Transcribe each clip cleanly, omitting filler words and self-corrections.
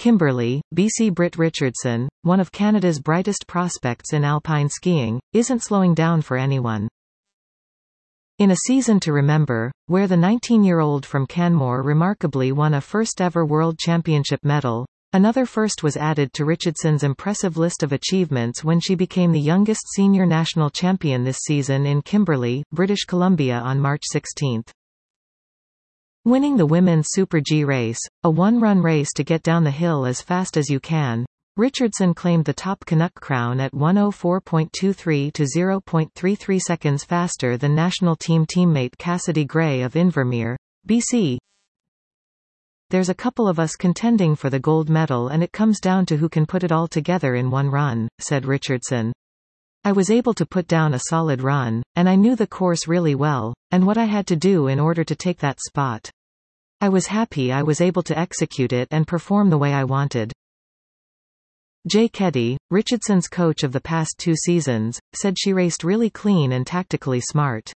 Kimberley, BC. Britt Richardson, one of Canada's brightest prospects in alpine skiing, isn't slowing down for anyone. In a season to remember, where the 19-year-old from Canmore remarkably won a first-ever World Championship medal, another first was added to Richardson's impressive list of achievements when she became the youngest senior national champion this season in Kimberley, British Columbia on March 16. Winning the women's Super G race, a one-run race to get down the hill as fast as you can, Richardson claimed the top Canuck crown at 1:04.23 to 0.33 seconds faster than national team teammate Cassidy Gray of Invermere, BC. There's a couple of us contending for the gold medal and it comes down to who can put it all together in one run, said Richardson. I was able to put down a solid run, and I knew the course really well, and what I had to do in order to take that spot. I was happy I was able to execute it and perform the way I wanted. Jay Keddy, Richardson's coach of the past 2 seasons, said she raced really clean and tactically smart.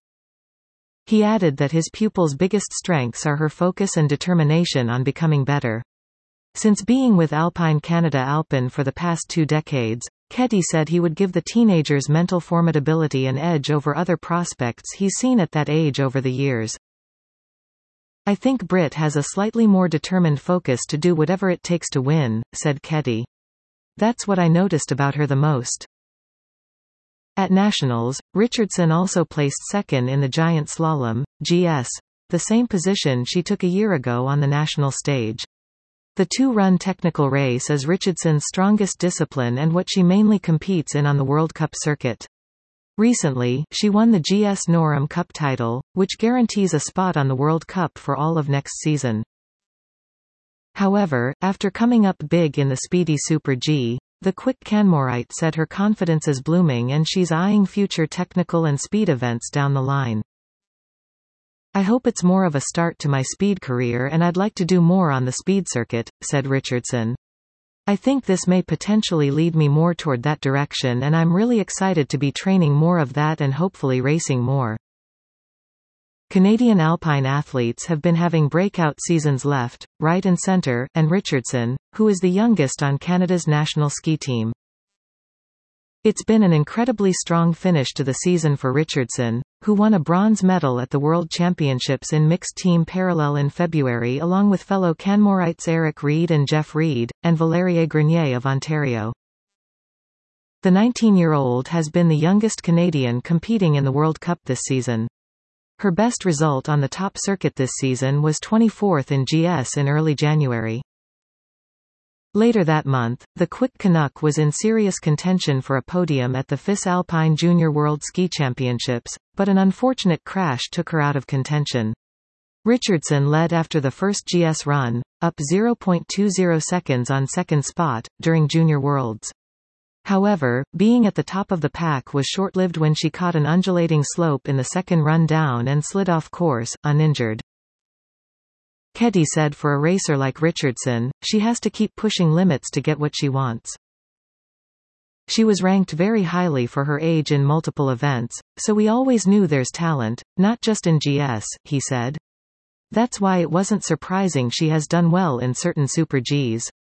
He added that his pupil's biggest strengths are her focus and determination on becoming better. Since being with Alpine Canada Alpine for the past 2 decades, Keddy said he would give the teenagers mental formidability an edge over other prospects he's seen at that age over the years. I think Britt has a slightly more determined focus to do whatever it takes to win, said Keddy. That's what I noticed about her the most. At Nationals, Richardson also placed second in the Giant Slalom, GS, the same position she took a year ago on the national stage. The 2-run technical race is Richardson's strongest discipline and what she mainly competes in on the World Cup circuit. Recently, she won the GS Norum Cup title, which guarantees a spot on the World Cup for all of next season. However, after coming up big in the speedy Super G, the quick Canmorite said her confidence is blooming and she's eyeing future technical and speed events down the line. I hope it's more of a start to my speed career and I'd like to do more on the speed circuit, said Richardson. I think this may potentially lead me more toward that direction and I'm really excited to be training more of that and hopefully racing more. Canadian alpine athletes have been having breakout seasons left, right and centre, and Richardson, who is the youngest on Canada's national ski team. It's been an incredibly strong finish to the season for Richardson, who won a bronze medal at the World Championships in mixed team parallel in February along with fellow Canmorites Eric Reed and Jeff Reed, and Valerie Grenier of Ontario. The 19-year-old has been the youngest Canadian competing in the World Cup this season. Her best result on the top circuit this season was 24th in GS in early January. Later that month, the Quick Canuck was in serious contention for a podium at the FIS Alpine Junior World Ski Championships, but an unfortunate crash took her out of contention. Richardson led after the first GS run, up 0.20 seconds on second spot, during Junior Worlds. However, being at the top of the pack was short-lived when she caught an undulating slope in the second run down and slid off course, uninjured. Keddy said for a racer like Richardson, she has to keep pushing limits to get what she wants. She was ranked very highly for her age in multiple events, so we always knew there's talent, not just in GS, he said. That's why it wasn't surprising she has done well in certain Super Gs.